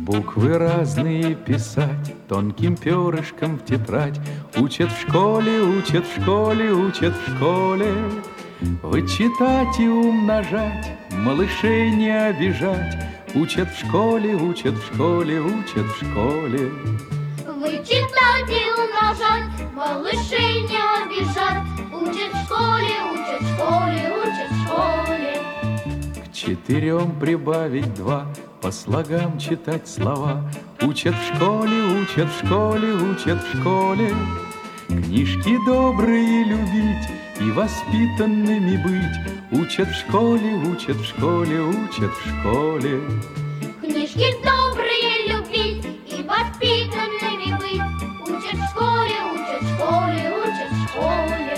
Буквы разные писать тонким перышком в тетрадь. Учат в школе, учат в школе, учат в школе. Вычитать и умножать, малышей не обижать. Учат в школе, учат в школе, учат в школе. Вычитать и умножать, малышей не обижать. Учат в школе, учат в школе, учат в школе. К 4 прибавить 2, по слогам читать слова. Учат в школе, учат в школе, учат в школе. Книжки добрые любить и воспитанными быть. Учат в школе, учат в школе, учат в школе. Книжки добрые любить и воспитанными быть. Учат в школе, учат в школе, учат в школе.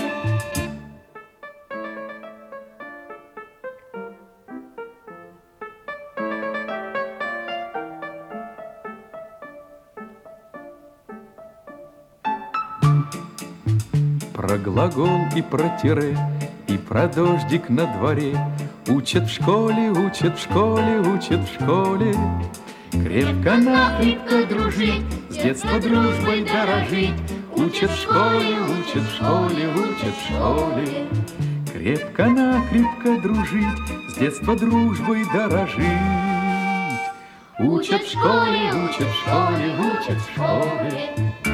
Про глагол и про тире, и про дождик на дворе. Учат в школе, учат в школе, учат в школе. Крепко-накрепко дружить, с детства дружбой дорожить. Учат в школе, учат в школе, учат в школе. Крепко-накрепко дружить, с детства дружбой дорожить. Учат в школе, учат в школе, учат в школе.